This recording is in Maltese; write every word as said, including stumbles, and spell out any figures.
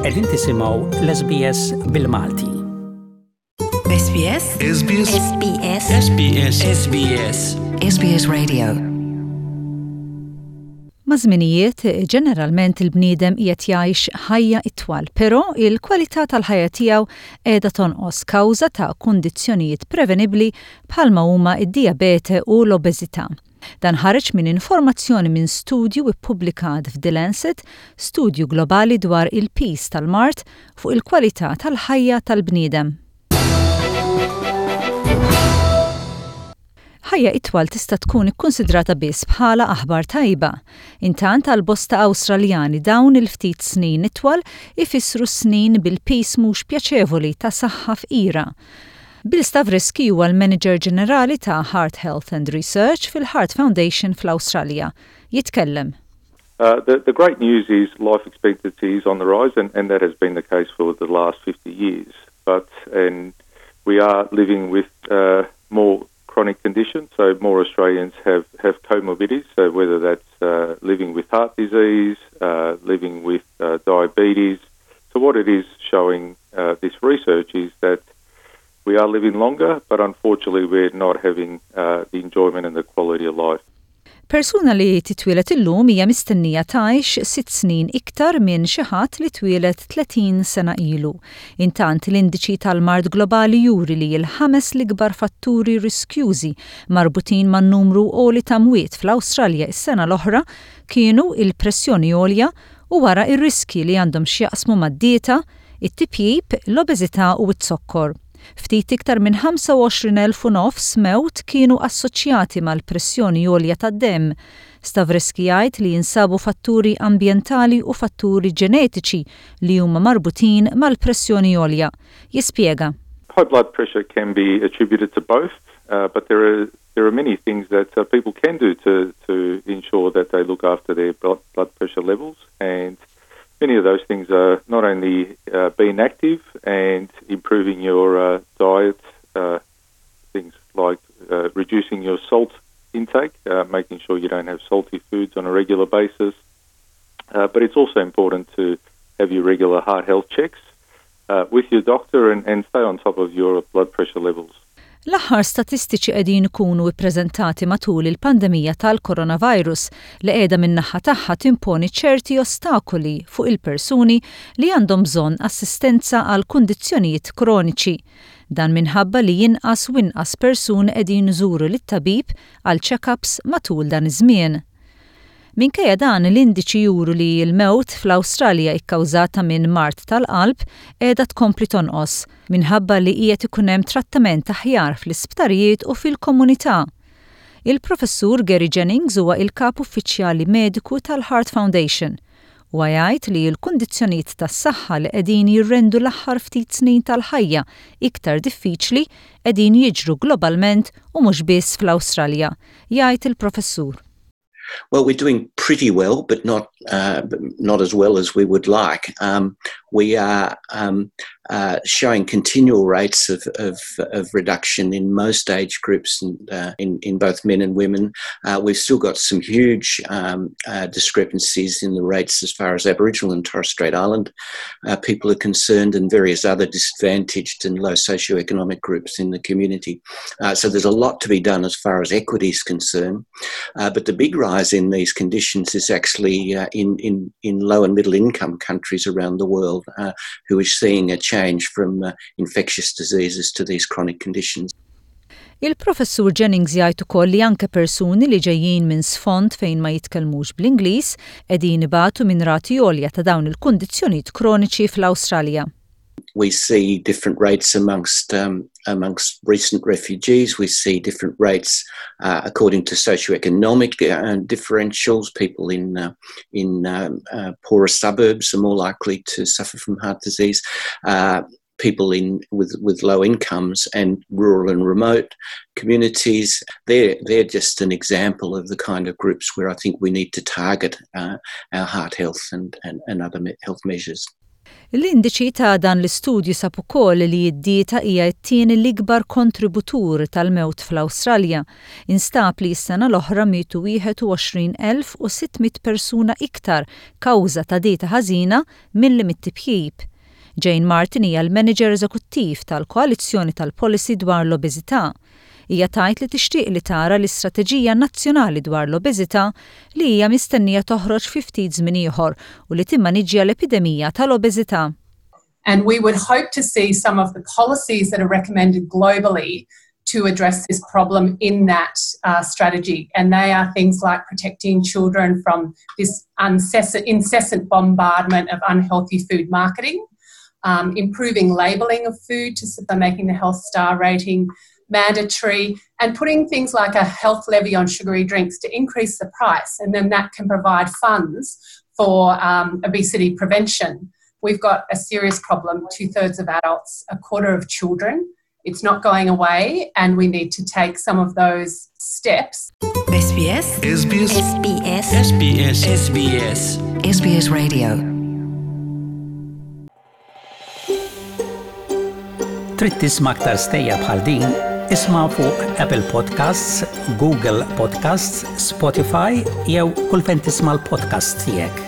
Qegħdin tisimgħu l-S B S bil-Malti. S B S S B S S B S S B S S B S S B S Radio. Ma' żminijiet ġeneralment il-bniedem qiegħed jgħix ħajja itwal, però il-kwalità tal-ħajja tiegħu qiegħda tonqos kawża ta' kundizzjonijiet prevenibbli bħalma huma d-dijabete u l-obeżità. Dan ħareġ minn informazzjoni minn studju ippubblikat f'The Lancet, studju globali dwar il-peace tal-mart fuq il-kwalità tal-ħajja tal-bniedem. Ħajja itwal tista' tkun ikkunsidrata biss bħala aħbar tajba. Intant għal bosta Awstraljani dawn il-ftit snin itwal ifissru snin bil-peace mhux pjaċevoli ta' saħħa f'ira. Bill Stavriski huwa l-Manager Ġenerali ta' Heart Health and Research fil-Heart Foundation fl-Awstralja. Jitkellem. Uh, the, the great news is life expectancy is on the rise, and, and that has been the case for the last fifty years. But and we are living with uh, more chronic conditions, so more Australians have, have comorbidities, so whether that's uh, living with heart disease, uh, living with uh, diabetes. So what it is showing uh, this research is that we are living longer, but unfortunately we're not having uh, the enjoyment and the quality of life. Persuna li titwielet illum hija mistennija tgħix sitt snin iktar minn xi ħadd li twielet tletin sena ilu. Intant l-indiċi tal-mard globali juri li l-ħames l-ikbar fatturi riskjużi marbutin man-numru għoli ta' mwiet fl-Awstralja is-sena l-oħra kienu il-pressjoni għolja u wara ir-riski li għandhom x'jaqsmu mad-dieta, it-tipjib, l-obeżità u t-sokkor. Ftit iktar minn ħamsa u għoxrin elf u nofs mewt kienu assoċjati mal-pressjoni għolja tad-demm. Stavriski jgħid li jinsabu fatturi ambjentali u fatturi ġenetiċi li huma marbutin mal-pressjoni għolja. Jispjega. High blood pressure can be attributed to both, uh, but there are there are many things that uh, people can do to to ensure that they look after their blood blood pressure levels, and many of those things are not only uh, being active and improving your uh, diet, uh, things like uh, reducing your salt intake, uh, making sure you don't have salty foods on a regular basis, uh, but it's also important to have your regular heart health checks uh, with your doctor and, and stay on top of your blood pressure levels. L-aħħar statistiċi qegħdin ikunu ippreżentati matul il-pandemija tal-coronavirus li qiegħda min-naħa tagħha timponi ċerti ostakoli fuq il-persuni li għandhom bżonn assistenza għal kundizzjonijiet kroniċi. Dan minħabba li jinqas u inqas persuni qegħdin iżuru lit-tabib għal check-ups matul dan iż-żmien. Minkejja dan l-indiċi juru li l-mewt fl-Awstralja ikkawżata minn mart tal-qalb qiegħda tkompli tonqos minħabba li qiegħed ikun hemm trattament aħjar fl-isptarijiet u fil-komunità. Il-Professur Gary Jennings huwa il-kap uffiċjali mediku tal-Heart Foundation u jgħid li l-kundizzjonijiet tas-saħħa li qegħdin jirrendu l-aħħar ftit snin tal-ħajja iktar diffiċli qegħdin jiġru globalment u mhux biss fl-Awstralja, jgħid il-Professur. Well, we're doing pretty well, but not uh, not as well as we would like. Um, we are um, uh, showing continual rates of, of, of reduction in most age groups, and, uh, in, in both men and women. Uh, we've still got some huge um, uh, discrepancies in the rates as far as Aboriginal and Torres Strait Island uh, people are concerned, and various other disadvantaged and low socioeconomic groups in the community. Uh, so there's a lot to be done as far as equity is concerned. Uh, but the big rise in these conditions is actually uh, in, in, in low and middle income countries around the world uh, who is seeing a change from uh, infectious diseases to these chronic conditions. Il-Professur Jennings jgħid ukoll li anke persuni li ġejjin minn sfond fejn ma jitkellmux bl-Ingliż qegħdin ibatu minn rati għolja ta' dawn il-kundizzjonijiet kroniċi fl-Awstralja. We see different rates amongst um, amongst recent refugees. We see different rates uh, according to socioeconomic uh, differentials. People in uh, in um, uh, poorer suburbs are more likely to suffer from heart disease. Uh, people in with, with low incomes and rural and remote communities, they're, they're just an example of the kind of groups where I think we need to target uh, our heart health and, and, and other me- health measures. L-indiċi ta' dan l-istudju sab ukoll li d-dieta hija t-tieni l-ikbar kontributur tal-mewt fl-Awstralja. Instab li s-sena l-oħra mietu wieħed u għoxrin elf u sittmit persuna iktar kawża ta' dieta ħażina milli mit-tibħib. Jane Martin hija l-Manager Eżekuttiv tal-Koalizzjoni tal-Policy dwar l-Obeżità. Hija tgħid li tixtieq li tara l-Istrateġija Nazzjonali dwar l-Obeżità li hija mistennija toħroġ fi ftit żmien ieħor u li timmaniġġja l-epidemija tal-obeżità. And we would hope to see some of the policies that are recommended globally to address this problem in that uh, strategy. And they are things like protecting children from this incessant, incessant bombardment of unhealthy food marketing, um, improving labelling of food to by making the health star rating mandatory, and putting things like a health levy on sugary drinks to increase the price, and then that can provide funds for um, obesity prevention. We've got a serious problem, two-thirds of adults, a quarter of children. It's not going away, and we need to take some of those steps. S B S. S B S. S B S. S B S. S B S. S B S Radio. Trid tisma' aktar stejja bħal din? Isma' fuq Apple Podcasts, Google Podcasts, Spotify jew kull fejn tisma' l-podcast tiegħek.